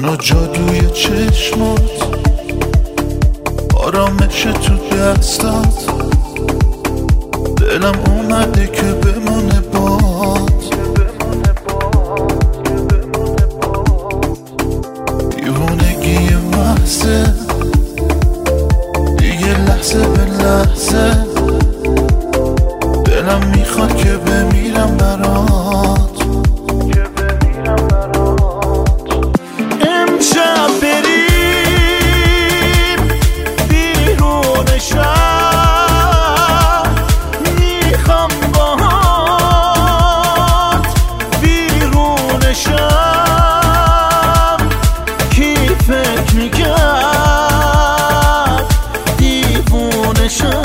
منو جادوی چشمات، آرامش تو دستات، دلم اومده که بمونه باد. دیوونگی محضه دیگه لحظه به لحظه، دلم میخواد که بمیرم برات. امشب بریم بیرون شهر، میخوام باهات بیرون شهر. کی فکر میکرد دیوونه شم؟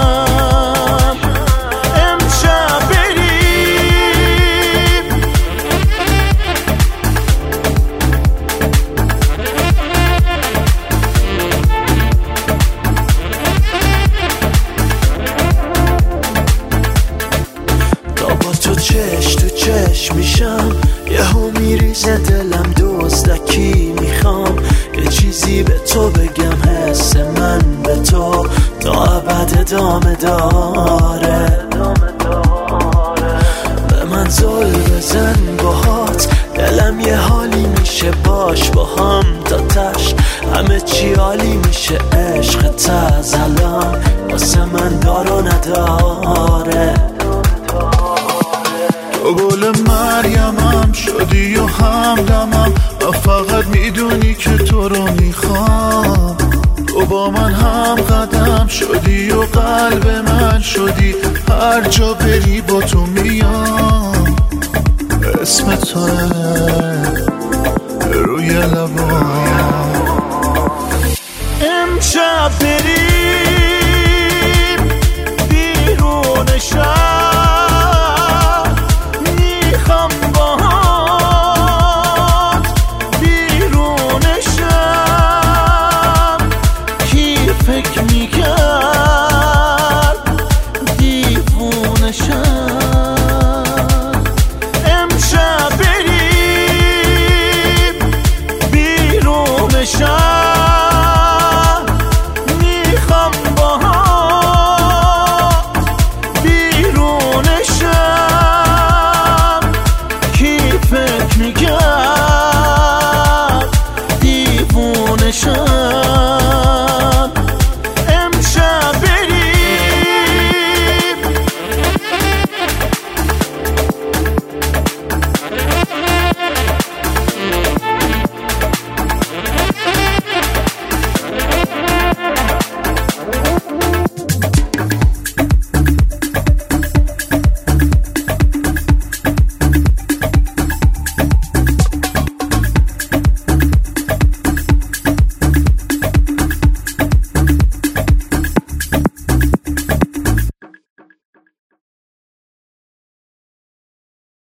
چش تو چش میشم، یهو میریزه دلم دزدکی. میخوام یه چیزی به تو بگم، حس من به تو تا ابد ادامه داره. به من زل بزن باهات، دلم یه حالی میشه باش با هم تا تش. همه چی عالی میشه، عشق از الان واسه من دار و نداره. تو گل مریمم شدی و همدمم، و فقط میدونی که تو رو میخوام. تو با من هم قدم شدی و قلب من شدی، هر جا بری با تو میام. اسم توه